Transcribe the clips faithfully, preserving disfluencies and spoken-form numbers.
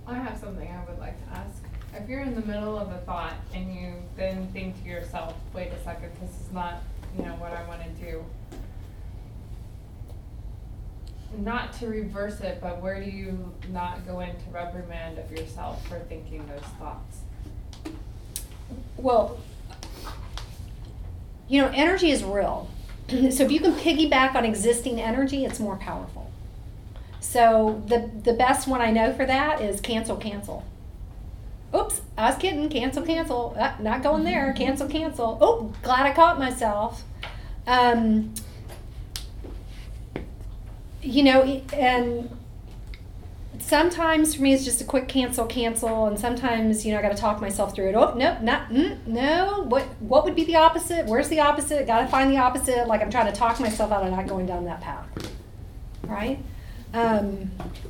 I have something I would like to ask. If you're in the middle of a thought and you then think to yourself, wait a second, this is not, you know, what I want to do. Not to reverse it, but where do you not go into reprimand of yourself for thinking those thoughts? Well, you know, energy is real. So if you can piggyback on existing energy, it's more powerful. So the the best one I know for that is cancel, cancel. Oops, I was kidding. Cancel, cancel. Uh, not going there. Cancel, cancel. Oh, glad I caught myself. Um, you know, and sometimes for me it's just a quick cancel, cancel, and sometimes, you know, I got to talk myself through it. Oh, no, not, mm, no. What what would be the opposite? Where's the opposite? Got to find the opposite. Like I'm trying to talk myself out of not going down that path. Right? Um,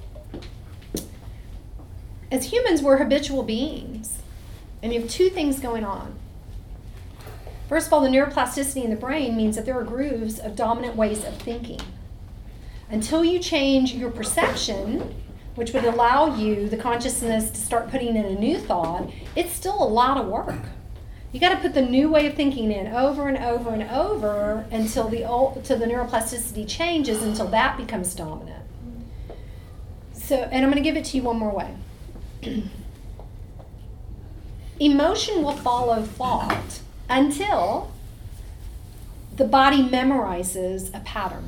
as humans, we're habitual beings. And you have two things going on. First of all, the neuroplasticity in the brain means that there are grooves of dominant ways of thinking. Until you change your perception, which would allow you, the consciousness, to start putting in a new thought, it's still a lot of work. You got to put the new way of thinking in over and over and over until the old, till the neuroplasticity changes, until that becomes dominant. So, and I'm going to give it to you one more way. Emotion will follow thought until the body memorizes a pattern.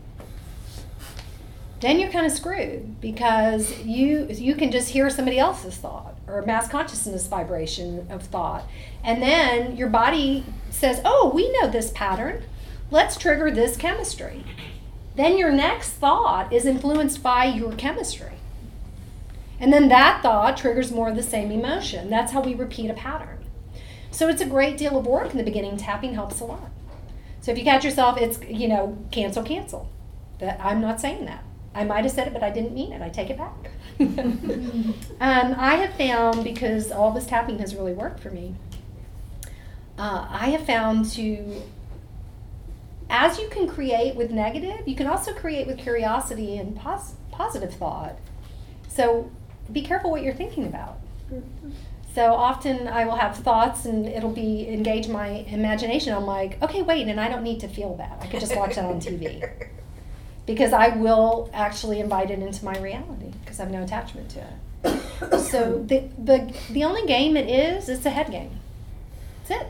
Then you're kind of screwed because you you can just hear somebody else's thought or mass consciousness vibration of thought. And then your body says, oh, we know this pattern. Let's trigger this chemistry. Then your next thought is influenced by your chemistry. And then that thought triggers more of the same emotion. That's how we repeat a pattern. So it's a great deal of work in the beginning. Tapping helps a lot. So if you catch yourself, it's, you know, cancel, cancel. That I'm not saying that. I might have said it, but I didn't mean it. I take it back. um, I have found, because all this tapping has really worked for me, uh, I have found to, as you can create with negative, you can also create with curiosity and pos- positive thought. So be careful what you're thinking about. So often I will have thoughts and it'll be engage my imagination. I'm like, okay, wait, and I don't need to feel that. I could just watch that on T V. Because I will actually invite it into my reality because I have no attachment to it. So the, the the only game it is, it's a head game. That's it.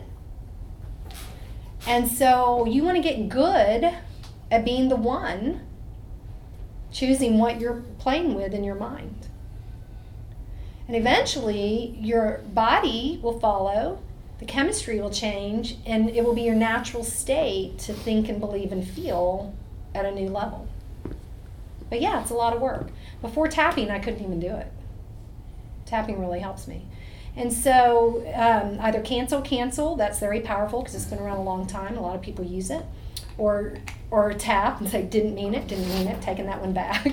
And so you want to get good at being the one choosing what you're playing with in your mind. And eventually your body will follow, the chemistry will change, and it will be your natural state to think and believe and feel at a new level. But yeah, it's a lot of work. Before tapping, I couldn't even do it. Tapping really helps me. And so um, either cancel, cancel, that's very powerful because it's been around a long time. A lot of people use it. Or or tap and say, didn't mean it, didn't mean it, taking that one back.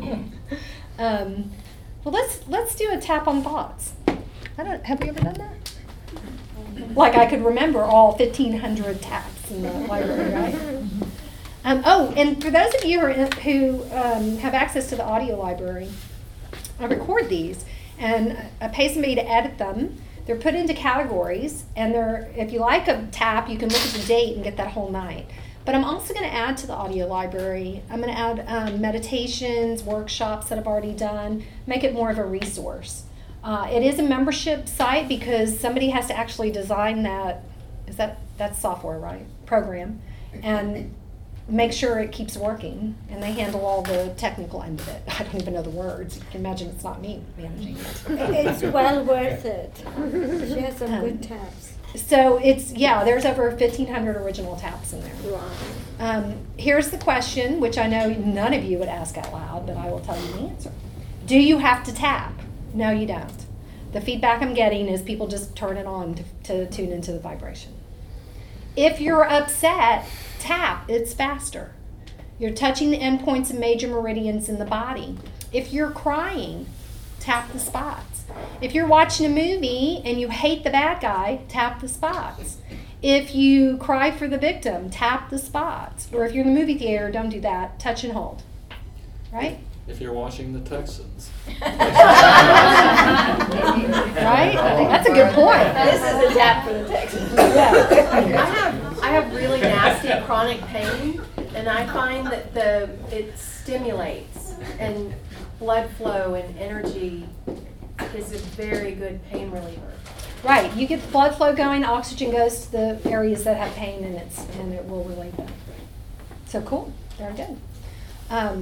um, well, let's let's do a tap on thoughts. I don't, have you ever done that? Like I could remember all fifteen hundred taps in the library, right? Um, oh, and for those of you who, are, who um, have access to the audio library, I record these, and I pay somebody to edit them. They're put into categories, and they're, if you like a tap, you can look at the date and get that whole night. But I'm also going to add to the audio library, I'm going to add um, meditations, workshops that I've already done, make it more of a resource. Uh, it is a membership site because somebody has to actually design that, is that, that's software, right? Program. And make sure it keeps working, and they handle all the technical end of it. I don't even know the words. You can imagine it's not me managing it. It's well worth it. She has some Um, good taps. So it's, yeah, there's over fifteen hundred original taps in there. Wow. Um, here's the question, which I know none of you would ask out loud, but I will tell you the answer. Do you have to tap? No, you don't. The feedback I'm getting is people just turn it on to, to tune into the vibration. If you're upset, tap. It's faster. You're touching the endpoints and major meridians in the body. If you're crying, tap the spots. If you're watching a movie and you hate the bad guy, tap the spots. If you cry for the victim, tap the spots. Or if you're in the movie theater, don't do that. Touch and hold. Right? If you're watching the Texans. Right? That's a good point. This is a tap for the Texans. Yeah. I have, I have really nasty chronic pain, and I find that the, it stimulates, and blood flow and energy is a very good pain reliever. Right, you get the blood flow going, oxygen goes to the areas that have pain, and it's and it will relieve them. So cool, very good. Um,